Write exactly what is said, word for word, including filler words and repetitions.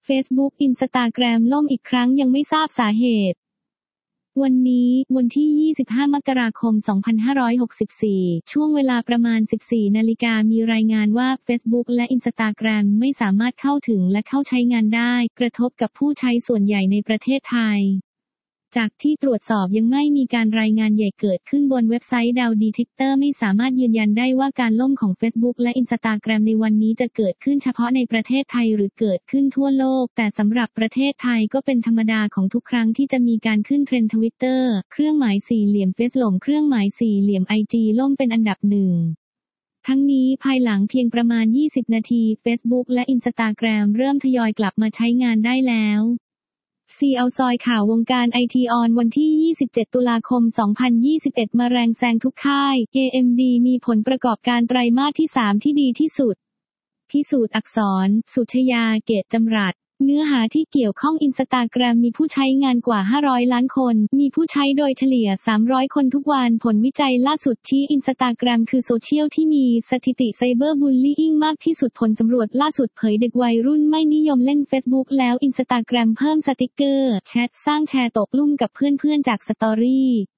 Facebook Instagram ล่มอีกครั้งยังไม่ทราบสาเหตุวันนี้วันที่ยี่สิบห้ามกราคมสองพันห้าร้อยหกสิบสี่ช่วงเวลาประมาณ สิบสี่นาฬิกามีรายงานว่า Facebook และ Instagram ไม่สามารถเข้าถึงและเข้าใช้งานได้กระทบกับผู้ใช้ส่วนใหญ่ในประเทศไทยจากที่ตรวจสอบยังไม่มีการรายงานใหญ่เกิดขึ้นบนเว็บไซต์ ดาว ดีเทคเตอร์ ไม่สามารถยืนยันได้ว่าการล่มของ Facebook และ Instagram ในวันนี้จะเกิดขึ้นเฉพาะในประเทศไทยหรือเกิดขึ้นทั่วโลกแต่สำหรับประเทศไทยก็เป็นธรรมดาของทุกครั้งที่จะมีการขึ้นเทรนด์ Twitter เครื่องหมายสี่เหลี่ยม Face ล่มเครื่องหมายสี่เหลี่ยม ไอ จี ล่มเป็นอันดับหนึ่งทั้งนี้ภายหลังเพียงประมาณยี่สิบนาที Facebook และ Instagram เริ่มทยอยกลับมาใช้งานได้แล้วซีเอาซอยข่าววงการไอทีออนวันที่ยี่สิบเจ็ดตุลาคมสองพันยี่สิบเอ็ดมาแรงแซงทุกค่าย เอ เอ็ม ดี มีผลประกอบการไตรมาสที่สามที่ดีที่สุดพิสูจน์อักษรสุชยาเกตจำรัดเนื้อหาที่เกี่ยวข้อง Instagram มีผู้ใช้งานกว่าห้าร้อยล้านคนมีผู้ใช้โดยเฉลี่ยสามร้อยคนทุกวันผลวิจัยล่าสุดชี้ Instagram คือโซเชียลที่มีสถิติไซเบอร์บูลลี่มากที่สุดผลสำรวจล่าสุดเผยเด็กวัยรุ่นไม่นิยมเล่น Facebook แล้ว Instagram เพิ่มสติกเกอร์แชทสร้างแชร์ตกลุ่มกับเพื่อนๆจากสตอรี่